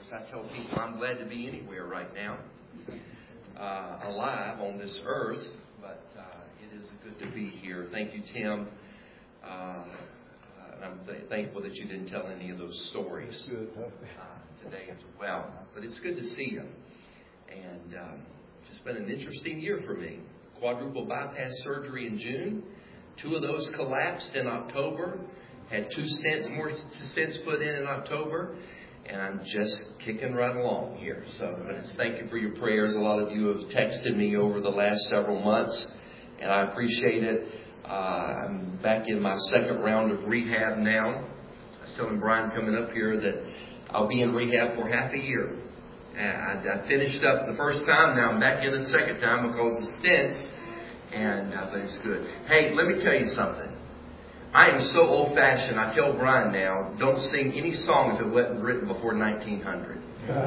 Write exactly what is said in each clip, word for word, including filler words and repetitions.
I tell people I'm glad to be anywhere right now, uh, alive on this earth, but uh, it is good to be here. Thank you, Tim. Uh, I'm th- thankful that you didn't tell any of those stories uh, today as well. But it's good to see you. And um, it's just been an interesting year for me. Quadruple bypass surgery in June. Two of those collapsed in October. Had two stents, more stents put in in October. And I'm just kicking right along here. So but it's, thank you for your prayers. A lot of you have texted me over the last several months. And I appreciate it. Uh, I'm back in my second round of rehab now. I was telling Brian coming up here that I'll be in rehab for half a year. And I, I finished up the first time. Now I'm back in the second time because of stents. And uh, but it's good. Hey, let me tell you something. I am so old-fashioned. I tell Brian now, don't sing any song if it wasn't written before nineteen hundred.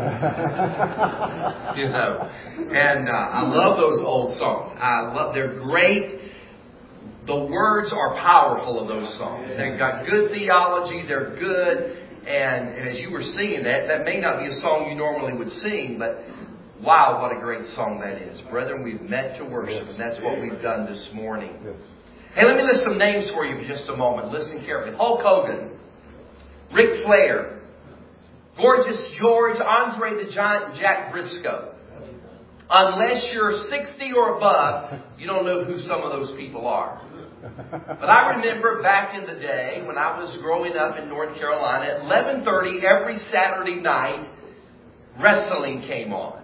You know, and uh, I love those old songs. I love. They're great. The words are powerful of those songs. They've got good theology. They're good. And, and as you were singing that, that may not be a song you normally would sing, but wow, what a great song that is. Brethren, we've met to worship, and that's what we've done this morning. Hey, let me list some names for you for just a moment. Listen carefully. Hulk Hogan, Ric Flair, Gorgeous George, Andre the Giant, and Jack Briscoe. Unless you're sixty or above, you don't know who some of those people are. But I remember back in the day when I was growing up in North Carolina, at eleven thirty every Saturday night, wrestling came on.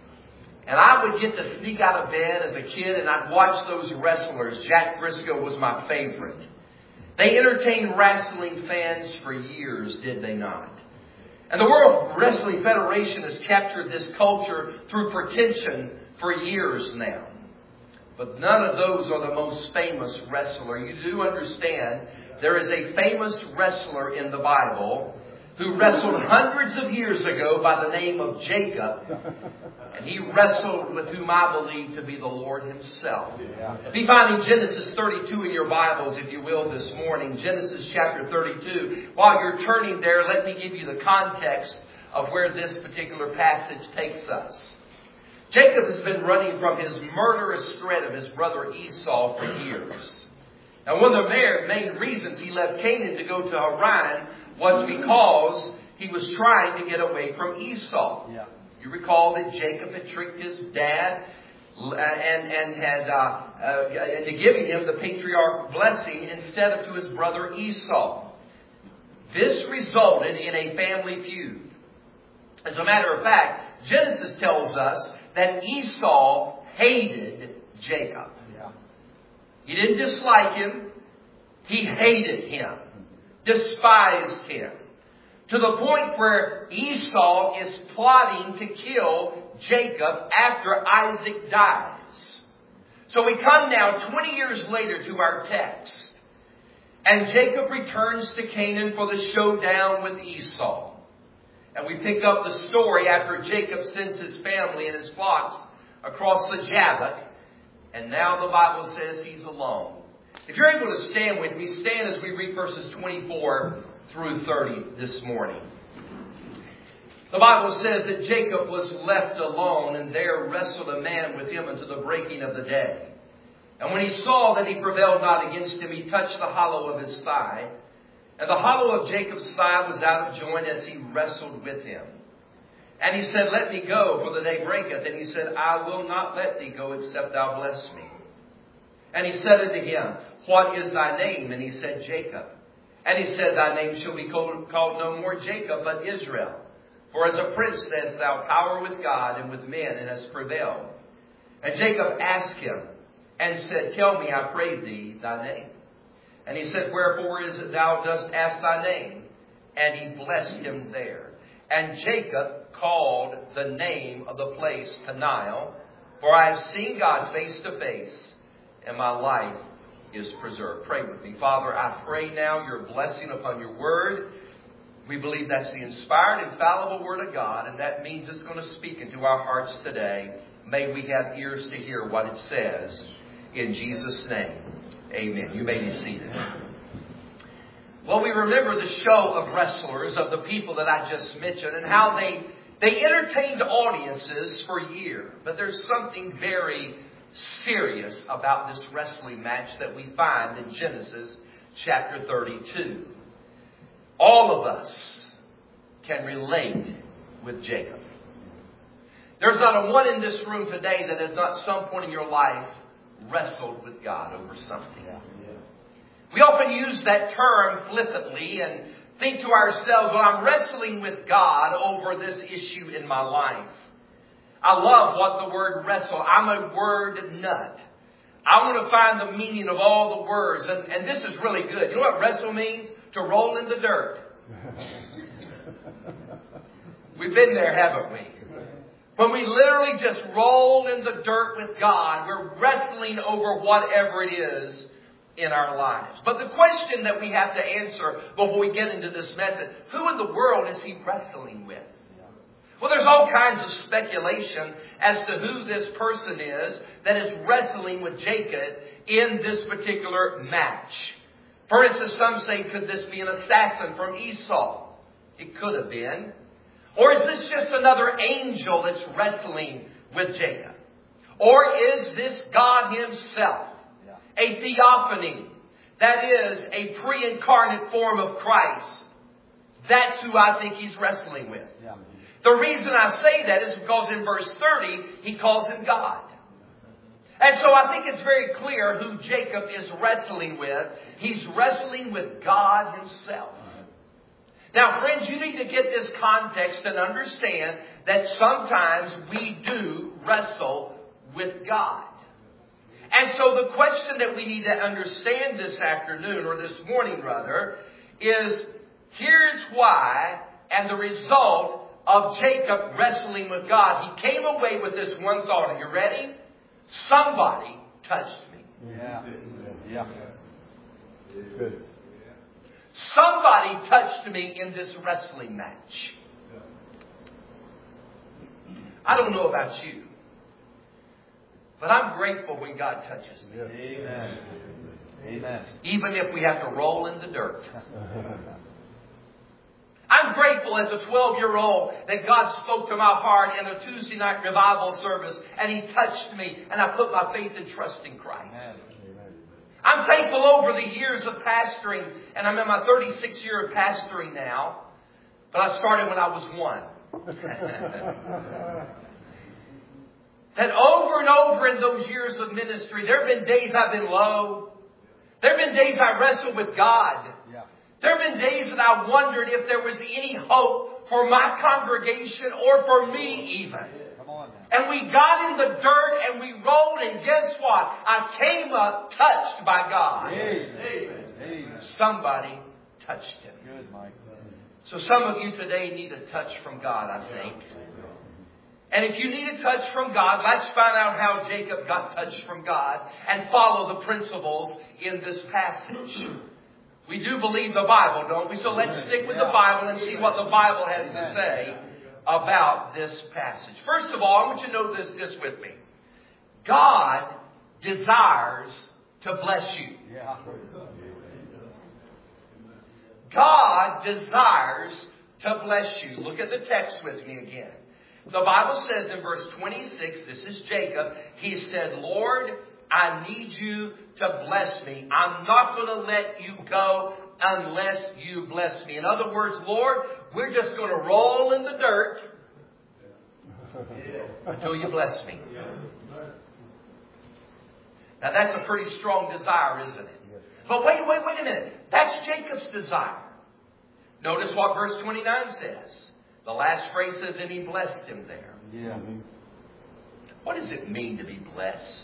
And I would get to sneak out of bed as a kid and I'd watch those wrestlers. Jack Briscoe was my favorite. They entertained wrestling fans for years, did they not? And the World Wrestling Federation has captured this culture through pretension for years now. But none of those are the most famous wrestler. You do understand there is a famous wrestler in the Bible who wrestled hundreds of years ago by the name of Jacob. And he wrestled with whom I believe to be the Lord himself. Be finding Genesis thirty-two in your Bibles, if you will, this morning. Genesis chapter thirty-two. While you're turning there, let me give you the context of where this particular passage takes us. Jacob has been running from his murderous threat of his brother Esau for years. Now, one of the main reasons he left Canaan to go to Haran was because he was trying to get away from Esau. Yeah. You recall that Jacob had tricked his dad and, and had uh, uh, into giving him the patriarchal blessing instead of to his brother Esau. This resulted in a family feud. As a matter of fact, Genesis tells us that Esau hated Jacob. Yeah. He didn't dislike him. He hated him. Despised him. To the point where Esau is plotting to kill Jacob after Isaac dies. So we come now twenty years later to our text. And Jacob returns to Canaan for the showdown with Esau. And we pick up the story after Jacob sends his family and his flocks across the Jabbok. And now the Bible says he's alone. If you're able to stand with me, stand as we read verses twenty-four through thirty this morning. The Bible says that Jacob was left alone, and there wrestled a man with him until the breaking of the day. And when he saw that he prevailed not against him, he touched the hollow of his thigh. And the hollow of Jacob's thigh was out of joint as he wrestled with him. And he said, "Let me go, for the day breaketh." And he said, "I will not let thee go, except thou bless me." And he said unto him, "What is thy name?" And he said, "Jacob." And he said, "Thy name shall be called, called no more Jacob, but Israel. For as a prince hast thou power with God and with men, and hast prevailed." And Jacob asked him and said, "Tell me, I pray thee, thy name." And he said, "Wherefore is it thou dost ask thy name?" And he blessed him there. And Jacob called the name of the place Peniel, for I have seen God face to face, and my life is preserved. Pray with me. Father, I pray now your blessing upon your word. We believe that's the inspired, infallible word of God, and that means it's going to speak into our hearts today. May we have ears to hear what it says. In Jesus' name, amen. You may be seated. Well, we remember the show of wrestlers, of the people that I just mentioned, and how they They entertained audiences for a year, but there's something very serious about this wrestling match that we find in Genesis chapter thirty-two. All of us can relate with Jacob. There's not a one in this room today that has not at some point in your life wrestled with God over something. We often use that term flippantly and think to ourselves, well, I'm wrestling with God over this issue in my life. I love what the word wrestle. I'm a word nut. I want to find the meaning of all the words. And, and this is really good. You know what wrestle means? To roll in the dirt. We've been there, haven't we? When we literally just roll in the dirt with God, we're wrestling over whatever it is in our lives. But the question that we have to answer before we get into this message, who in the world is he wrestling with? Well, there's all kinds of speculation as to who this person is that is wrestling with Jacob in this particular match. For instance, some say, could this be an assassin from Esau? It could have been. Or is this just another angel that's wrestling with Jacob? Or is this God himself? A theophany. That is a pre-incarnate form of Christ. That's who I think he's wrestling with. The reason I say that is because in verse thirty, he calls him God. And so I think it's very clear who Jacob is wrestling with. He's wrestling with God himself. Now, friends, you need to get this context and understand that sometimes we do wrestle with God. And so the question that we need to understand this afternoon, or this morning rather, is here's why and the result of Jacob wrestling with God. He came away with this one thought. Are you ready? Somebody touched me. Yeah. Yeah. Good. Somebody touched me in this wrestling match. I don't know about you, but I'm grateful when God touches me. Amen. Amen. Even if we have to roll in the dirt. I'm grateful as a twelve-year-old that God spoke to my heart in a Tuesday night revival service and he touched me and I put my faith and trust in Christ. Amen. I'm thankful over the years of pastoring, and I'm in my thirty-sixth year of pastoring now, but I started when I was one. That over and over in those years of ministry, there have been days I've been low. There have been days I wrestled with God. Yeah. There have been days that I wondered if there was any hope for my congregation or for me even. Come on now. And we got in the dirt and we rolled, and guess what? I came up touched by God. Amen. Amen. Somebody touched him. Good, Mike. So some of you today need a touch from God, I think. And if you need a touch from God, let's find out how Jacob got touched from God and follow the principles in this passage. We do believe the Bible, don't we? So let's stick with the Bible and see what the Bible has to say about this passage. First of all, I want you to know this, this with me. God desires to bless you. God desires to bless you. Look at the text with me again. The Bible says in verse twenty-six, this is Jacob, he said, Lord, I need you to bless me. I'm not going to let you go unless you bless me. In other words, Lord, we're just going to roll in the dirt until you bless me. Now that's a pretty strong desire, isn't it? But wait, wait, wait a minute. That's Jacob's desire. Notice what verse twenty-nine says. The last phrase says, and he blessed him there. Yeah. What does it mean to be blessed?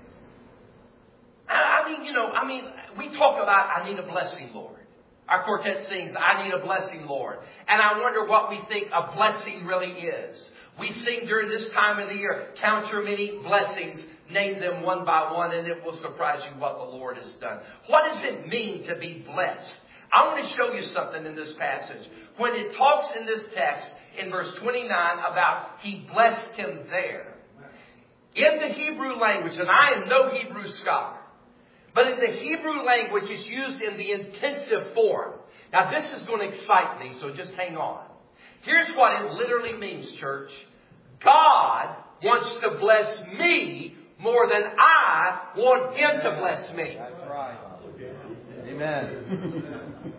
I mean, you know, I mean, we talk about, I need a blessing, Lord. Our quartet sings, I need a blessing, Lord. And I wonder what we think a blessing really is. We sing during this time of the year, count your many blessings, name them one by one, and it will surprise you what the Lord has done. What does it mean to be blessed? I want to show you something in this passage. When it talks in this text, in verse twenty-nine, about he blessed him there. In the Hebrew language, and I am no Hebrew scholar, but in the Hebrew language, it's used in the intensive form. Now, this is going to excite me, so just hang on. Here's what it literally means, church. God wants to bless me more than I want Him to bless me. That's right. Amen.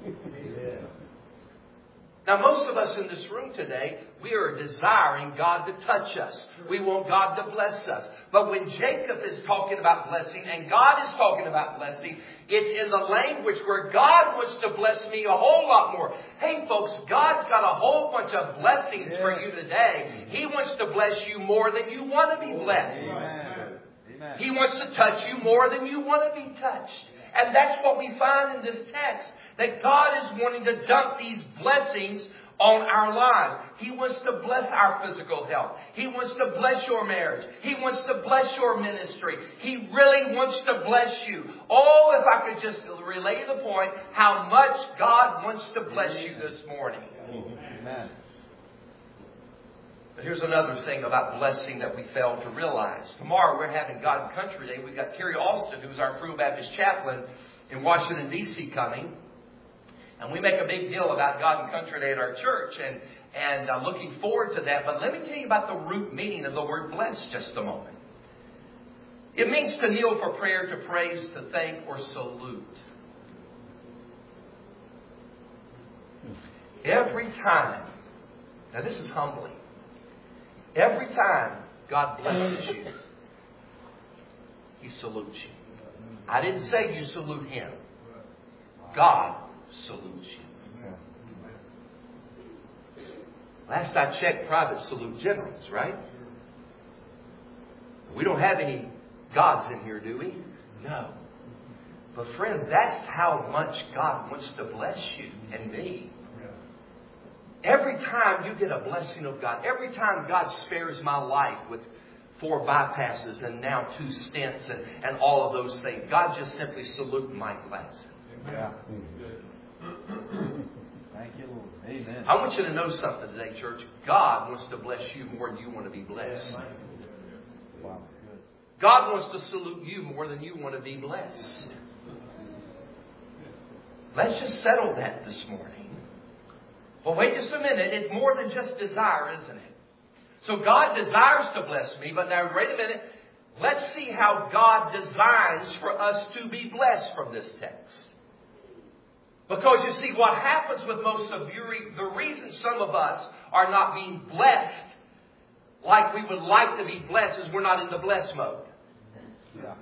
Now, most of us in this room today, we are desiring God to touch us. We want God to bless us. But when Jacob is talking about blessing and God is talking about blessing, it's in the language where God wants to bless me a whole lot more. Hey, folks, God's got a whole bunch of blessings yeah. for you today. He wants to bless you more than you want to be blessed. Amen. Amen. He wants to touch you more than you want to be touched. And that's what we find in this text. That God is wanting to dump these blessings on our lives. He wants to bless our physical health. He wants to bless your marriage. He wants to bless your ministry. He really wants to bless you. Oh, if I could just relay the point, how much God wants to bless you this morning. Amen. But here's another thing about blessing that we fail to realize. Tomorrow we're having God and Country Day. We've got Terry Alston, who's our Free Baptist chaplain in Washington, D C coming. And we make a big deal about God and Country Day at our church. And, and uh, looking forward to that. But let me tell you about the root meaning of the word bless just a moment. It means to kneel for prayer, to praise, to thank, or salute. Every time, now this is humbling. Every time God blesses you, He salutes you. I didn't say you salute Him. God salutes you. Last I checked, private salute generals, right? We don't have any gods in here, do we? No. But friend, that's how much God wants to bless you and me. Every time you get a blessing of God, every time God spares my life with four bypasses and now two stents and, and all of those things, God just simply salute my class. Yeah. Thank you, Lord. Amen. I want you to know something today, church. God wants to bless you more than you want to be blessed. Wow. God wants to salute you more than you want to be blessed. Let's just settle that this morning. Well, wait just a minute. It's more than just desire, isn't it? So God desires to bless me, but now wait a minute. Let's see how God designs for us to be blessed from this text. Because you see, what happens with most of you, the reason some of us are not being blessed like we would like to be blessed is we're not in the bless mode. Yeah.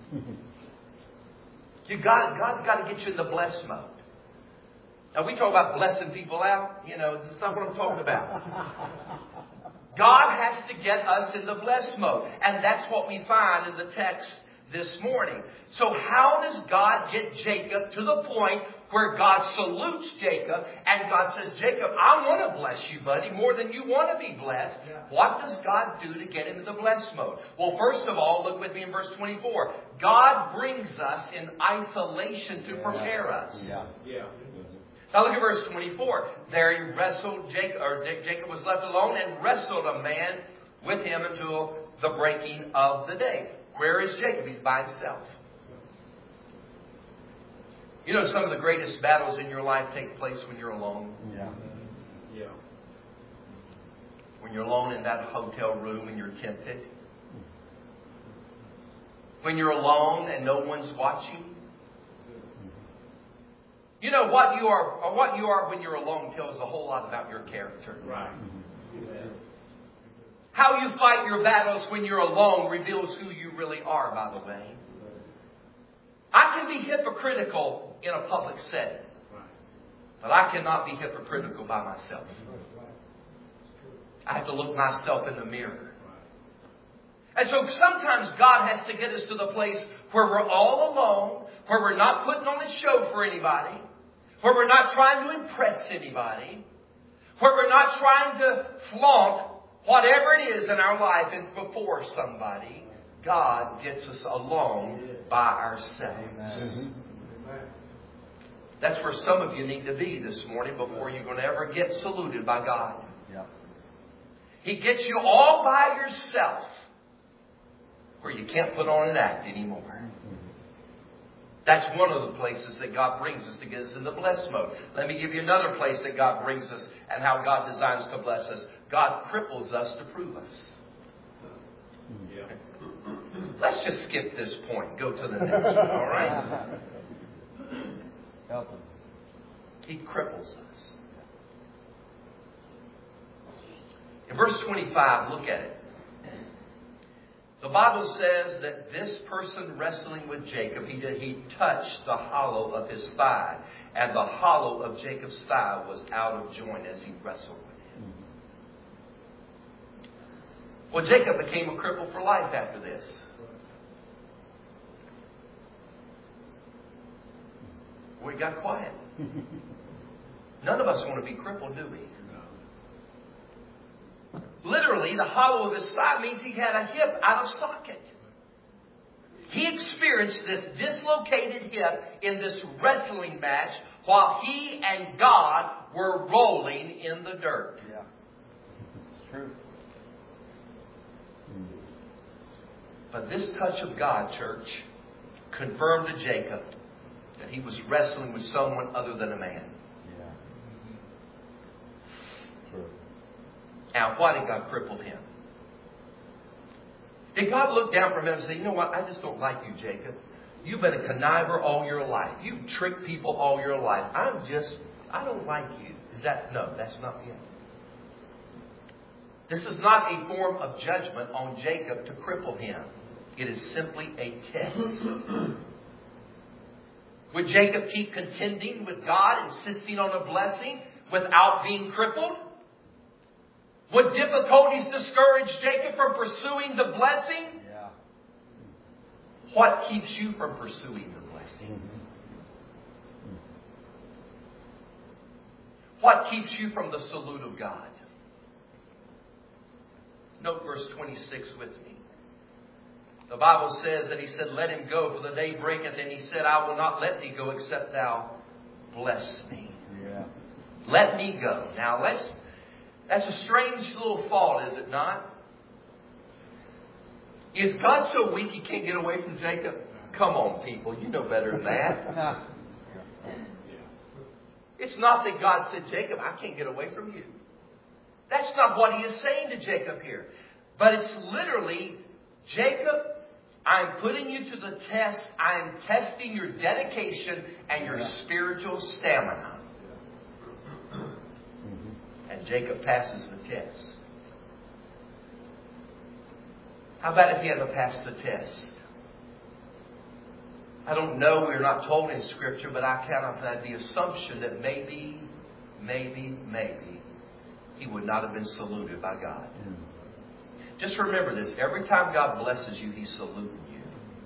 You got, God's got to get you in the bless mode. Now, we talk about blessing people out. You know, that's not what I'm talking about. God has to get us in the bless mode. And that's what we find in the text this morning. So how does God get Jacob to the point where God salutes Jacob and God says, Jacob, I want to bless you, buddy, more than you want to be blessed. Yeah. What does God do to get into the bless mode? Well, first of all, look with me in verse twenty-four. God brings us in isolation to prepare us. Yeah. Yeah. Now look at verse twenty-four. There he wrestled, Jacob, or Jacob was left alone and wrestled a man with him until the breaking of the day. Where is Jacob? He's by himself. You know, some of the greatest battles in your life take place when you're alone. Yeah. Yeah. When you're alone in that hotel room and you're tempted. When you're alone and no one's watching. You know, what you are, or what you are when you're alone tells a whole lot about your character. Right. How you fight your battles when you're alone reveals who you really are, by the way. I can be hypocritical in a public setting, but I cannot be hypocritical by myself. I have to look myself in the mirror. And so sometimes God has to get us to the place where we're all alone, where we're not putting on a show for anybody, where we're not trying to impress anybody, where we're not trying to flaunt whatever it is in our life and before somebody. God gets us alone by ourselves. Amen. That's where some of you need to be this morning before you're going to ever get saluted by God. Yeah. He gets you all by yourself where you can't put on an act anymore. That's one of the places that God brings us to get us in the blessed mode. Let me give you another place that God brings us and how God designs to bless us. God cripples us to prove us. Yeah. Let's just skip this point. Go to the next one, all right? Help him. He cripples us. In verse twenty-five, look at it. The Bible says that this person wrestling with Jacob, he did, he touched the hollow of his thigh. And the hollow of Jacob's thigh was out of joint as he wrestled with him. Well, Jacob became a cripple for life after this. We got quiet. None of us want to be crippled, do we? Literally, the hollow of his thigh means he had a hip out of socket. He experienced this dislocated hip in this wrestling match while he and God were rolling in the dirt. Yeah. It's true. But this touch of God, church, confirmed to Jacob that he was wrestling with someone other than a man. Yeah. True. Now, why did God cripple him? Did God look down from heaven and say, you know what, I just don't like you, Jacob. You've been a conniver all your life. You've tricked people all your life. I'm just, I don't like you. Is that, no, that's not him. This is not a form of judgment on Jacob to cripple him. It is simply a test. Would Jacob keep contending with God, insisting on a blessing without being crippled? Would difficulties discourage Jacob from pursuing the blessing? Yeah. What keeps you from pursuing the blessing? What keeps you from the salute of God? Note verse twenty-six with me. The Bible says that he said, let him go, for the day breaketh. And he said, I will not let thee go, except thou bless me. Yeah. Let me go. Now, let's, that's a strange little thought, is it not? Is God so weak he can't get away from Jacob? Come on, people. You know better than that. It's not that God said, Jacob, I can't get away from you. That's not what he is saying to Jacob here. But it's literally, Jacob, I'm putting you to the test. I'm testing your dedication and your spiritual stamina. And Jacob passes the test. How about if he hadn't passed the test? I don't know, we're not told in Scripture, but I cannot have the assumption that maybe, maybe, maybe he would not have been saluted by God. Just remember this. Every time God blesses you, He's saluting you.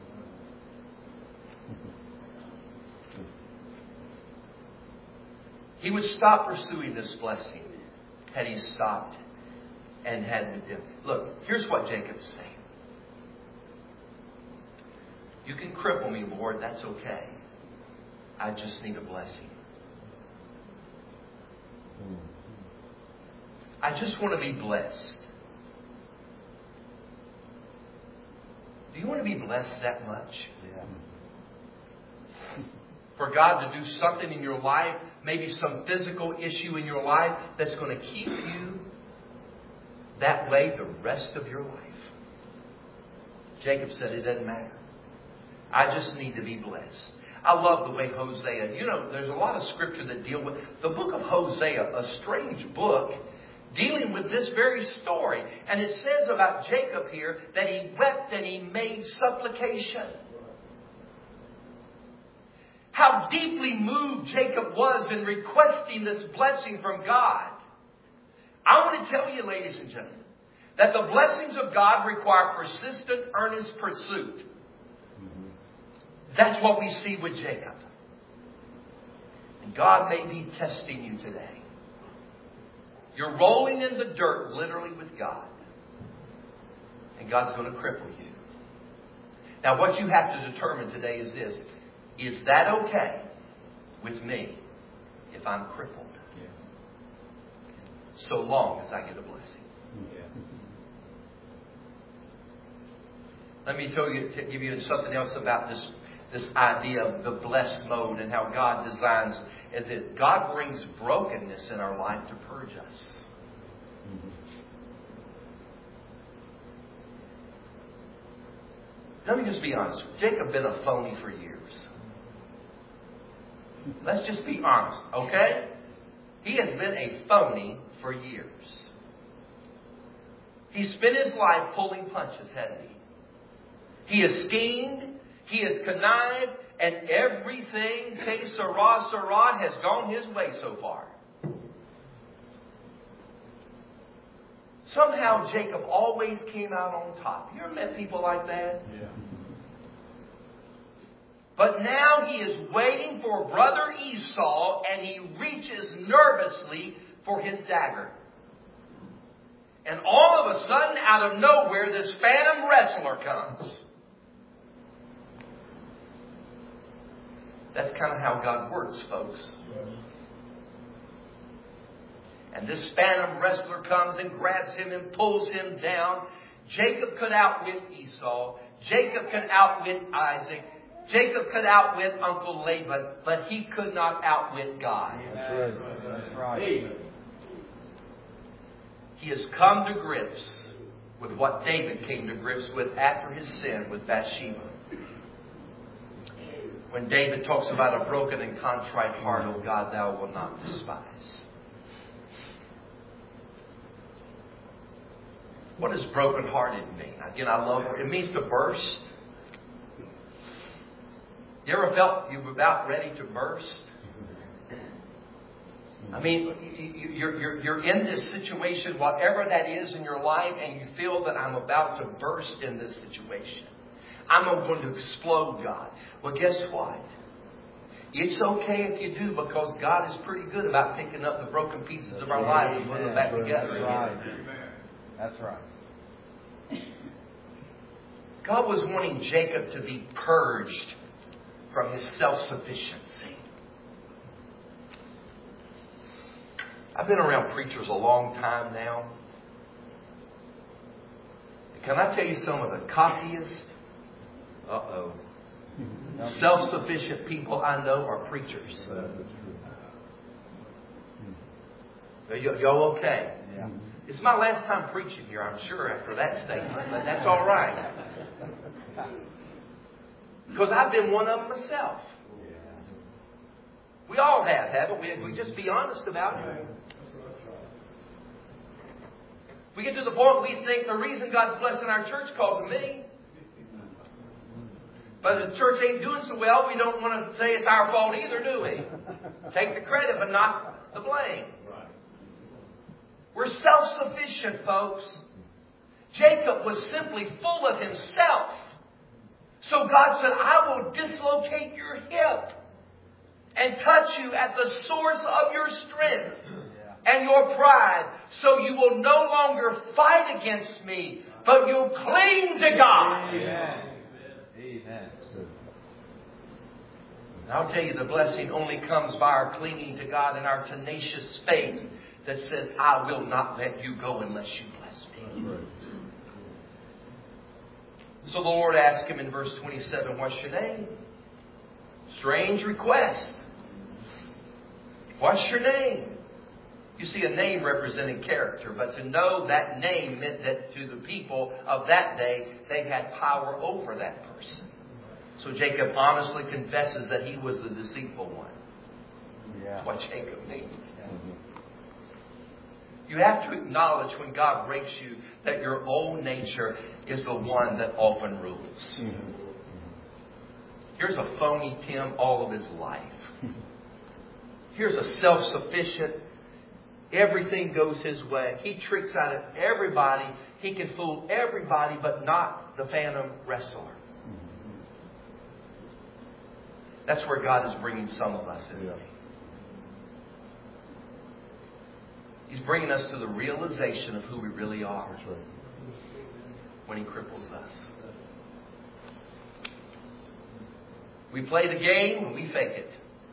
He would stop pursuing this blessing had he stopped and had him. Look, here's what Jacob's saying. You can cripple me, Lord. That's okay. I just need a blessing. I just want to be blessed. Do you want to be blessed that much? Yeah. For God to do something in your life, maybe some physical issue in your life that's going to keep you that way the rest of your life. Jacob said it doesn't matter. I just need to be blessed. I love the way Hosea, you know, there's a lot of scripture that deal with the book of Hosea, a strange book dealing with this very story. And it says about Jacob here that he wept and he made supplication. How deeply moved Jacob was in requesting this blessing from God. I want to tell you, ladies and gentlemen, that the blessings of God require persistent, earnest pursuit. That's what we see with Jacob. And God may be testing you today. You're rolling in the dirt, literally, with God. And God's going to cripple you. Now, what you have to determine today is this. Is that okay with me if I'm crippled? Yeah. So long as I get a blessing. Yeah. Let me tell you, to give you something else about this, this idea of the blessed mode and how God designs, and that God brings brokenness in our life to purge us. Let me just be honest. Jacob been a phony for years. Let's just be honest, okay? He has been a phony for years. He spent his life pulling punches, hasn't he? He has schemed, he has connived, and everything, que sera, sera, has gone his way so far. Somehow Jacob always came out on top. You ever met people like that? Yeah. But now he is waiting for brother Esau, and he reaches nervously for his dagger. And all of a sudden, out of nowhere, this phantom wrestler comes. That's kind of how God works, folks. And this phantom wrestler comes and grabs him and pulls him down. Jacob could outwit Esau. Jacob could outwit Isaac. Jacob could outwit Uncle Laban, but he could not outwit God. That's right. That's right. He has come to grips with what David came to grips with after his sin with Bathsheba. When David talks about a broken and contrite heart, O God, thou wilt not despise. What does brokenhearted mean? Again, I love it. It means to burst. You ever felt you were about ready to burst? I mean, you're, you're, you're in this situation, whatever that is in your life, and you feel that I'm about to burst in this situation. I'm going to explode, God. Well, guess what? It's okay if you do, because God is pretty good about picking up the broken pieces of our lives and putting them back together again. That's right. God was wanting Jacob to be purged from his self-sufficiency. I've been around preachers a long time now. Can I tell you some of the cockiest, uh-oh, self-sufficient people I know are preachers. Are y- y'all okay? Yeah. It's my last time preaching here, I'm sure, after that statement, but that's all right. Because I've been one of them myself. We all have, haven't we? We just be honest about it. We get to the point we think the reason God's blessing our church is because of me. But the church ain't doing so well, we don't want to say it's our fault either, do we? Take the credit, but not the blame. We're self-sufficient, folks. Jacob was simply full of himself. So God said, I will dislocate your hip and touch you at the source of your strength and your pride. So you will no longer fight against me, but you'll cling to God. Amen. Amen. And I'll tell you, the blessing only comes by our clinging to God and our tenacious faith that says, I will not let you go unless you bless me. So the Lord asked him in verse twenty-seven, what's your name? Strange request. What's your name? You see, a name represented character, but to know that name meant that to the people of that day, they had power over that person. So Jacob honestly confesses that he was the deceitful one. Yeah. That's what Jacob means. You have to acknowledge when God breaks you that your old nature is the one that often rules. Mm-hmm. Here's a phony Tim all of his life. Here's a self-sufficient, everything goes his way. He tricks out of everybody. He can fool everybody, but not the phantom wrestler. That's where God is bringing some of us, isn't He? He's bringing us to the realization of who we really are. That's right. When He cripples us. We play the game and we fake it.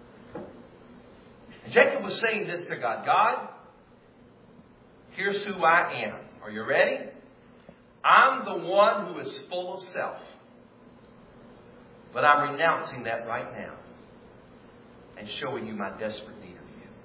And Jacob was saying this to God. God, here's who I am. Are you ready? I'm the one who is full of self. But I'm renouncing that right now and showing you my desperate need of you.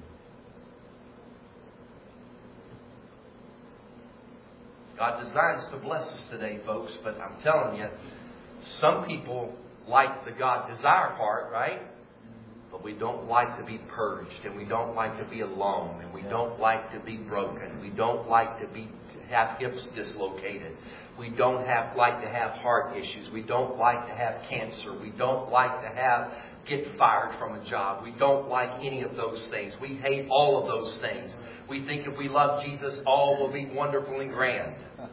God designs to bless us today, folks, but I'm telling you, some people like the God desire part, right? But we don't like to be purged, and we don't like to be alone, and we don't like to be broken. We don't like to be have hips dislocated. We don't have like to have heart issues. We don't like to have cancer. We don't like to have get fired from a job. We don't like any of those things. We hate all of those things. We think if we love Jesus, all will be wonderful and grand.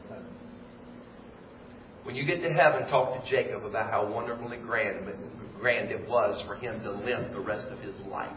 When you get to heaven, talk to Jacob about how wonderful and grand, grand it was for him to live the rest of his life.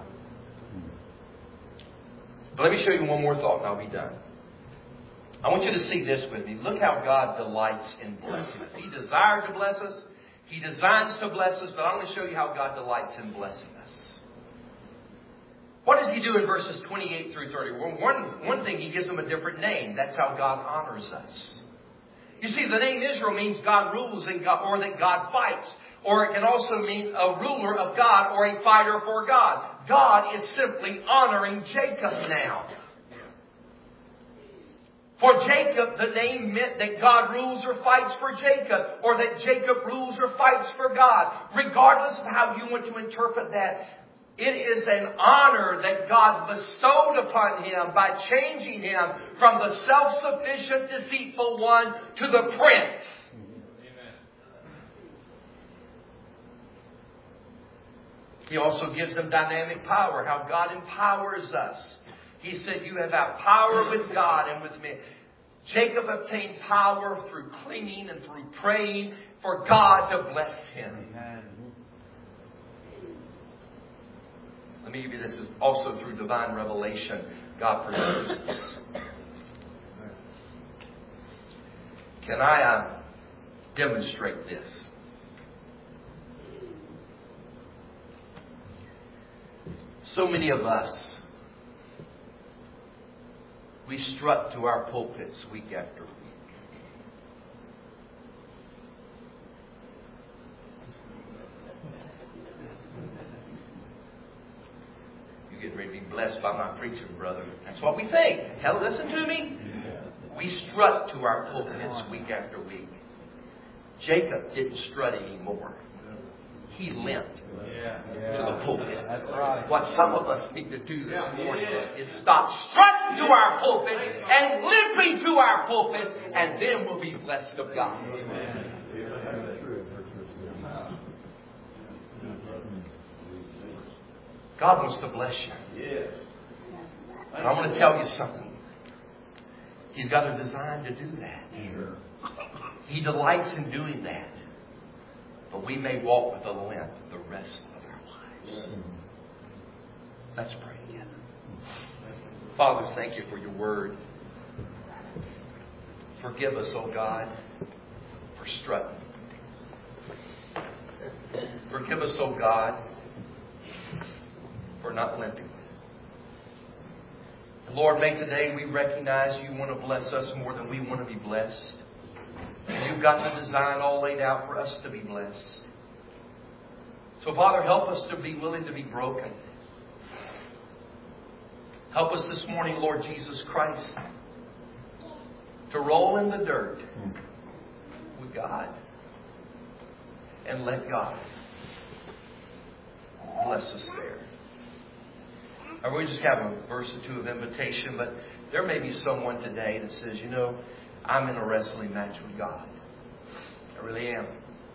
But let me show you one more thought and I'll be done. I want you to see this with me. Look how God delights in blessing us. He desired to bless us. He designs to bless us. But I'm going to show you how God delights in blessing us. What does He do in verses twenty-eight through thirty? Well, one, one thing, He gives them a different name. That's how God honors us. You see, the name Israel means God rules and God, or that God fights. Or it can also mean a ruler of God or a fighter for God. God is simply honoring Jacob now. For Jacob, the name meant that God rules or fights for Jacob, or that Jacob rules or fights for God. Regardless of how you want to interpret that, it is an honor that God bestowed upon him by changing him from the self-sufficient, deceitful one to the prince. He also gives them dynamic power, how God empowers us. He said, you have had power with God and with me. Jacob obtained power through clinging and through praying for God to bless him. Amen. Let me give you this. Is also through divine revelation, God pursues us. Can I uh, demonstrate this? So many of us, we strut to our pulpits week after week. You're getting ready to be blessed by my preaching, brother. That's what we think. Hell, listen to me. We strut to our pulpits week after week. Jacob didn't strut anymore. He limped yeah, to yeah. the pulpit. That's right. What some of us need to do this morning is stop strutting to our pulpit and limping to our pulpit, and then we'll be blessed of God. Amen. God wants to bless you. And I want to tell you something. He's got a design to do that. He delights in doing that. But we may walk with a limp the rest of our lives. Let's pray together. Father, thank you for your word. Forgive us, oh God, for strutting. Forgive us, oh God, for not limping. Lord, may today we recognize you want to bless us more than we want to be blessed. You've got the design all laid out for us to be blessed. So, Father, help us to be willing to be broken. Help us this morning, Lord Jesus Christ, to roll in the dirt with God and let God bless us there. Or we just have a verse or two of invitation, but there may be someone today that says, you know, I'm in a wrestling match with God. I really am.